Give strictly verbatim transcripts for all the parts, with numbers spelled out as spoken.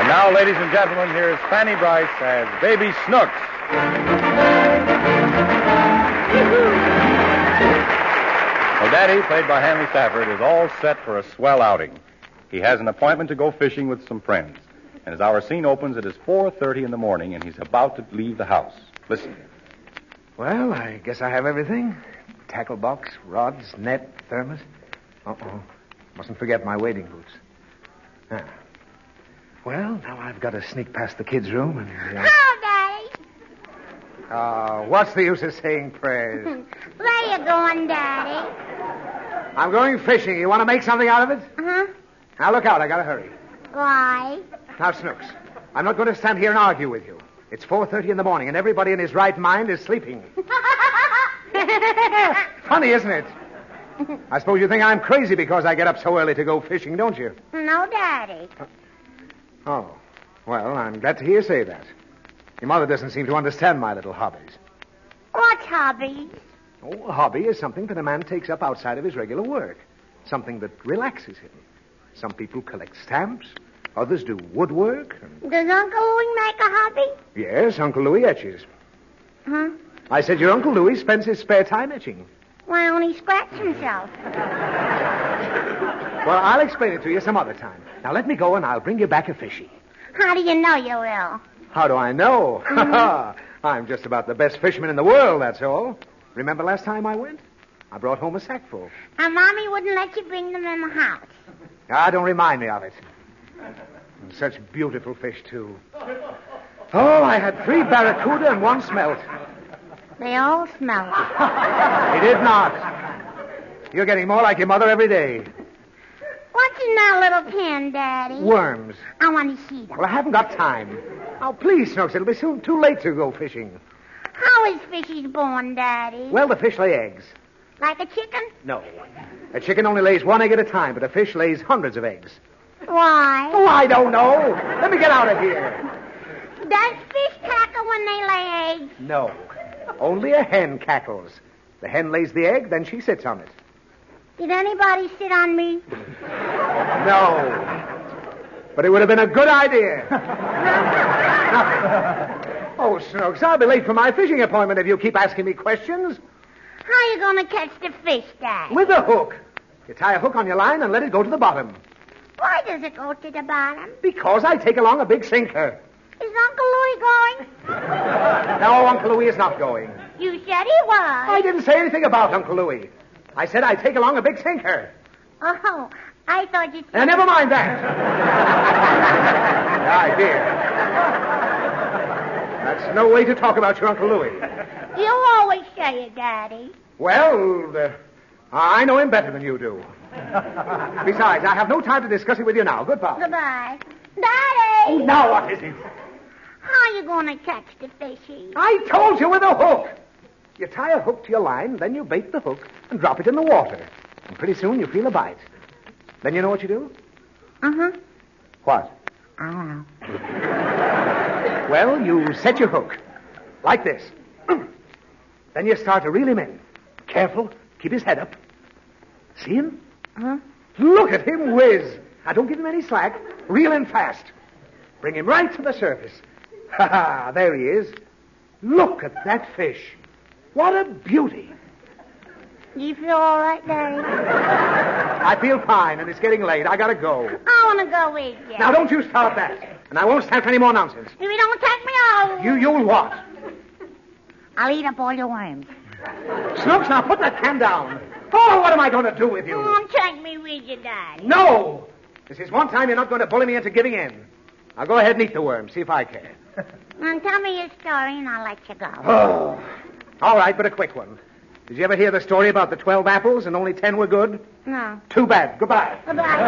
And now, ladies and gentlemen, here's Fanny Bryce as Baby Snooks. Well, Daddy, played by Hanley Stafford, is all set for a swell outing. He has an appointment to go fishing with some friends. And as our scene opens, it is four thirty in the morning, and he's about to leave the house. Listen. Well, I guess I have everything. Tackle box, rods, net, thermos. Uh-oh. Mustn't forget my wading boots. Ah. Well, now I've got to sneak past the kids' room and... Uh... Hello, Daddy. Oh, what's the use of saying prayers? Where you going, Daddy? I'm going fishing. You want to make something out of it? Uh-huh. Now, look out. I got to hurry. Why? Now, Snooks, I'm not going to stand here and argue with you. It's four thirty in the morning, and everybody in his right mind is sleeping. Funny, isn't it? I suppose you think I'm crazy because I get up so early to go fishing, don't you? No, Daddy. Uh, oh. Well, I'm glad to hear you say that. Your mother doesn't seem to understand my little hobbies. What's hobbies? Oh, a hobby is something that a man takes up outside of his regular work. Something that relaxes him. Some people collect stamps. Others do woodwork. And... Does Uncle Louie make a hobby? Yes, Uncle Louie etches. Huh? I said your Uncle Louie spends his spare time etching. Why don't he scratch himself? Well, I'll explain it to you some other time. Now, let me go, and I'll bring you back a fishy. How do you know you will? How do I know? Mm-hmm. I'm just about the best fisherman in the world, that's all. Remember last time I went? I brought home a sackful. And Mommy wouldn't let you bring them in the house. Ah, don't remind me of it. And such beautiful fish, too. Oh, I had three barracuda and one smelt. They all smell. He did not. You're getting more like your mother every day. What's in that little can, Daddy? Worms. I want to see them. Well, I haven't got time. Oh, please, Snooks, it'll be soon too late to go fishing. How is fishies born, Daddy? Well, the fish lay eggs. Like a chicken? No. A chicken only lays one egg at a time, but a fish lays hundreds of eggs. Why? Oh, I don't know. Let me get out of here. Does fish cackle when they lay eggs? No. Only a hen cackles. The hen lays the egg, then she sits on it. Did anybody sit on me? No. But it would have been a good idea. Oh, Snooks, I'll be late for my fishing appointment if you keep asking me questions. How are you going to catch the fish, Dad? With a hook. You tie a hook on your line and let it go to the bottom. Why does it go to the bottom? Because I take along a big sinker. Is Uncle Louie going? No, Uncle Louie is not going. You said he was. I didn't say anything about Uncle Louie. I said I take along a big sinker. Oh, I thought you said... Now, never mind that. I did. That's no way to talk about your Uncle Louie. You always say it, Daddy. Well, uh, I know him better than you do. Besides, I have no time to discuss it with you now. Goodbye. Goodbye. Daddy! Oh, now what is it? How are you going to catch the fishy? I told you with a hook. You tie a hook to your line, then you bait the hook and drop it in the water. And pretty soon you feel a bite. Then you know what you do? Uh-huh. What? I don't know. Well, you set your hook. Like this. Then you start to reel him in. Careful. Keep his head up. See him? Uh-huh. Look at him whiz. Now, don't give him any slack. Reel in fast. Bring him right to the surface. Ha ha, there he is. Look at that fish. What a beauty. You feel all right, Daddy? I feel fine, and it's getting late. I gotta go. I want to go with you. Now, don't you start that. And I won't stand for any more nonsense. If you don't take me out... You, you'll what? I'll eat up all your worms. Snooks, now put that can down. Oh, what am I going to do with you? Oh, take me with you, Daddy. No! This is one time you're not going to bully me into giving in. Now go ahead and eat the worm. See if I care. Now tell me your story and I'll let you go. Oh. All right, but a quick one. Did you ever hear the story about the twelve apples and only ten were good? No. Too bad. Goodbye. Goodbye.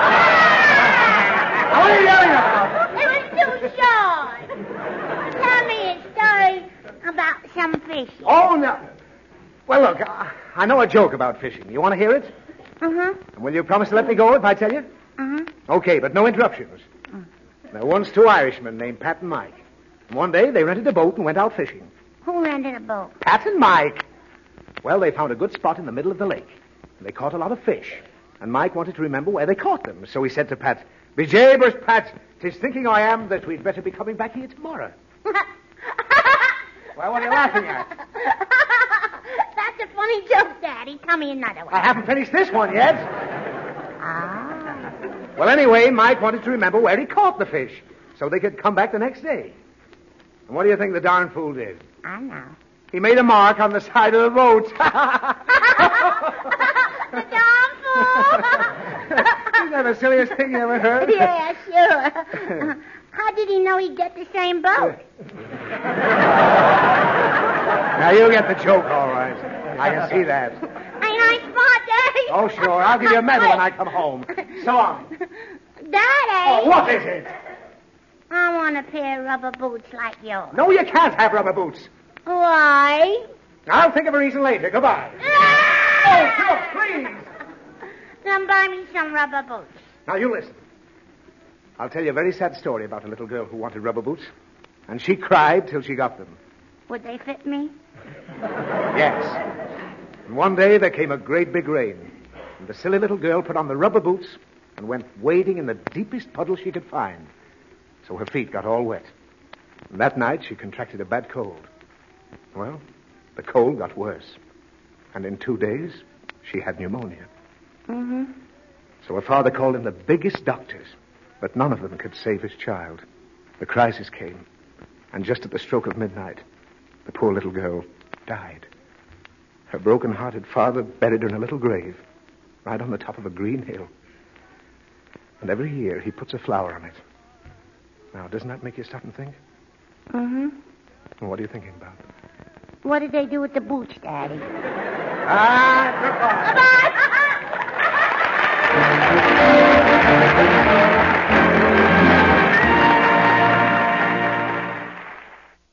What are you yelling about? It was too short. Tell me a story about some fish. Oh, no. Well, look, I, I know a joke about fishing. You want to hear it? Uh-huh. And will you promise to let me go if I tell you? Uh-huh. Okay, but no interruptions. Uh. There were once two Irishmen named Pat and Mike. And one day they rented a boat and went out fishing. Who rented a boat? Pat and Mike. Well, they found a good spot in the middle of the lake. And they caught a lot of fish. And Mike wanted to remember where they caught them. So he said to Pat, "Be jabers, Pat, 'tis thinking I am that we'd better be coming back here tomorrow." Well, what are you laughing at? That's a funny joke, Daddy. Tell me another one. I haven't finished this one yet. Ah. Well, anyway, Mike wanted to remember where he caught the fish so they could come back the next day. And what do you think the darn fool did? I know. He made a mark on the side of the boat. The darn fool. Isn't that the silliest thing you ever heard? Yeah, sure. How did he know he'd get the same boat? Now, you get the joke, all right. I can see that. Ain't I smart, Daddy? Oh, sure. I'll give you a medal when I come home. So long. Daddy. Oh, what is it? I want a pair of rubber boots like yours. No, you can't have rubber boots. Why? I'll think of a reason later. Goodbye. Oh, Brooke, please. Then buy me some rubber boots. Now, you listen. I'll tell you a very sad story about a little girl who wanted rubber boots. And she cried till she got them. Would they fit me? Yes. And one day there came a great big rain. And the silly little girl put on the rubber boots and went wading in the deepest puddle she could find. So her feet got all wet. And that night she contracted a bad cold. Well, the cold got worse. And in two days, she had pneumonia. Mm-hmm. So her father called in the biggest doctors, but none of them could save his child. The crisis came. And just at the stroke of midnight, the poor little girl died. Her broken-hearted father buried her in a little grave, right on the top of a green hill. And every year he puts a flower on it. Now, doesn't that make you stop and think? Mm-hmm. Well, what are you thinking about? What did they do with the boots, Daddy? Ah, goodbye. Bye.